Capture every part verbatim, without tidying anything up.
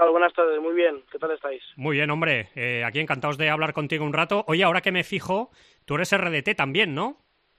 tal? Buenas tardes, muy bien. ¿Qué tal estáis? Muy bien, hombre. Eh, aquí encantados de hablar contigo un rato. Oye, ahora que me fijo, tú eres R D T también, ¿no?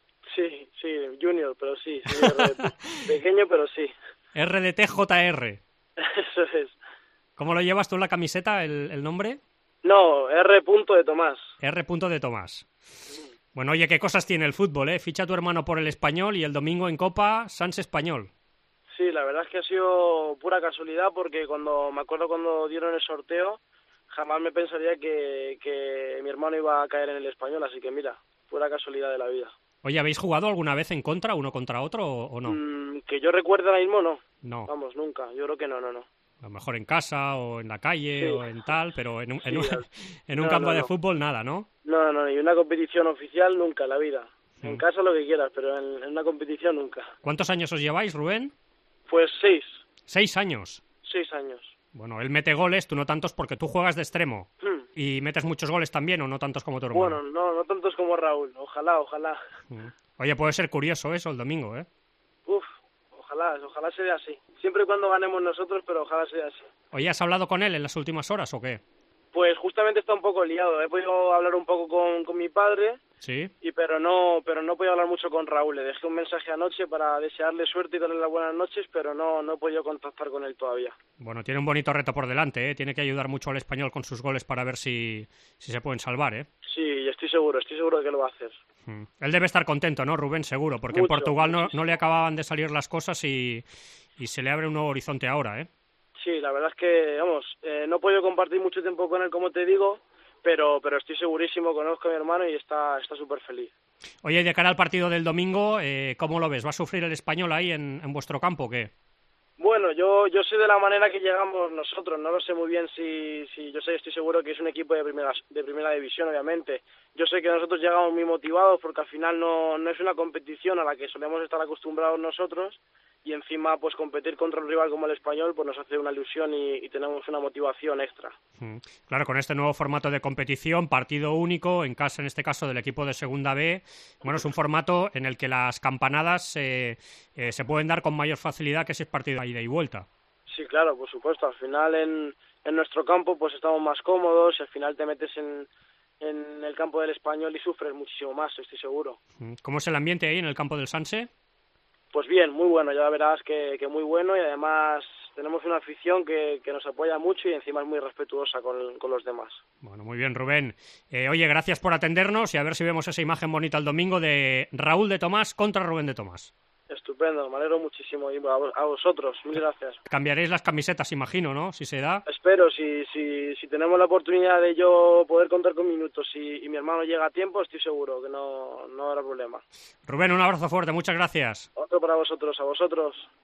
Sí, sí, junior, pero sí, sí, R D T. Pequeño, pero sí. R D T J R. Eso es. ¿Cómo lo llevas tú en la camiseta, el, el nombre? No, R. punto de Tomás. R. de Tomás. Bueno, oye, qué cosas tiene el fútbol, ¿eh? Ficha a tu hermano por el Español y el domingo en Copa, Sans Español. Sí, la verdad es que ha sido pura casualidad porque cuando me acuerdo cuando dieron el sorteo, jamás me pensaría que, que mi hermano iba a caer en el Español, así que mira, pura casualidad de la vida. Oye, ¿habéis jugado alguna vez en contra, uno contra otro o, o no? Mm, que yo recuerde ahora mismo, no. No. Vamos, nunca. Yo creo que no, no, no. A lo mejor en casa o en la calle Sí. o en tal, pero en un, Sí, en un, al- en un no, campo no, de no. fútbol nada, ¿no? No, no, y una competición oficial nunca en la vida. En Mm. casa lo que quieras, pero en, en una competición nunca. ¿Cuántos años os lleváis, Rubén? Pues seis, Seis años. seis años. Bueno, él mete goles, tú no tantos porque tú juegas de extremo. Hmm. ¿Y metes muchos goles también o no tantos como tu hermano? Bueno, no, no tantos como Raúl. Ojalá, ojalá. Mm. Oye, puede ser curioso eso el domingo, ¿eh? Uf, ojalá, ojalá sea así. Siempre y cuando ganemos nosotros, pero ojalá sea así. Oye, ¿has hablado con él en las últimas horas o qué? Pues justamente está un poco liado. He podido hablar un poco con, con mi padre, Sí. y pero no pero no he podido hablar mucho con Raúl. Le dejé un mensaje anoche para desearle suerte y darle las buenas noches, pero no, no he podido contactar con él todavía. Bueno, tiene un bonito reto por delante, ¿eh? Tiene que ayudar mucho al Español con sus goles para ver si, si se pueden salvar, ¿eh? Sí, estoy seguro, estoy seguro de que lo va a hacer. Mm. Él debe estar contento, ¿no, Rubén? Seguro, porque Mucho, en Portugal no, muchísimo. no le acababan de salir las cosas y, y se le abre un nuevo horizonte ahora, ¿eh? Sí, la verdad es que, vamos, eh, no he podido compartir mucho tiempo con él, como te digo, pero pero estoy segurísimo, conozco a mi hermano y está está súper feliz. Oye, y de cara al partido del domingo, eh, ¿cómo lo ves? ¿Va a sufrir el Español ahí en, en vuestro campo o qué? Bueno, yo yo sé de la manera que llegamos nosotros, no lo sé muy bien si si yo sé, estoy seguro que es un equipo de primera de primera división, obviamente. Yo sé que nosotros llegamos muy motivados porque al final no no es una competición a la que solemos estar acostumbrados nosotros, y encima pues competir contra un rival como el Español pues nos hace una ilusión y, y tenemos una motivación extra. Mm. Claro, con este nuevo formato de competición, partido único, en casa en este caso del equipo de Segunda B, bueno, es un formato en el que las campanadas eh, eh, se pueden dar con mayor facilidad que si es partido de ida y vuelta. Sí, claro, por supuesto. Al final en, en nuestro campo pues estamos más cómodos y al final te metes en, en el campo del Español y sufres muchísimo más, estoy seguro. Mm. ¿Cómo es el ambiente ahí en el campo del Sanse? Pues bien, muy bueno, ya verás que, que muy bueno, y además tenemos una afición que, que nos apoya mucho y encima es muy respetuosa con, con los demás. Bueno, muy bien, Rubén. Eh, oye, gracias por atendernos y a ver si vemos esa imagen bonita el domingo de Raúl de Tomás contra Rubén de Tomás. Estupendo, me alegro muchísimo y a, vos- a vosotros, mil gracias. Cambiaréis las camisetas, imagino, ¿no? Si se da. Espero, si, si, si tenemos la oportunidad de yo poder contar con minutos y, y mi hermano llega a tiempo, estoy seguro que no, no habrá problema. Rubén, un abrazo fuerte, muchas gracias. Otro para vosotros, a vosotros.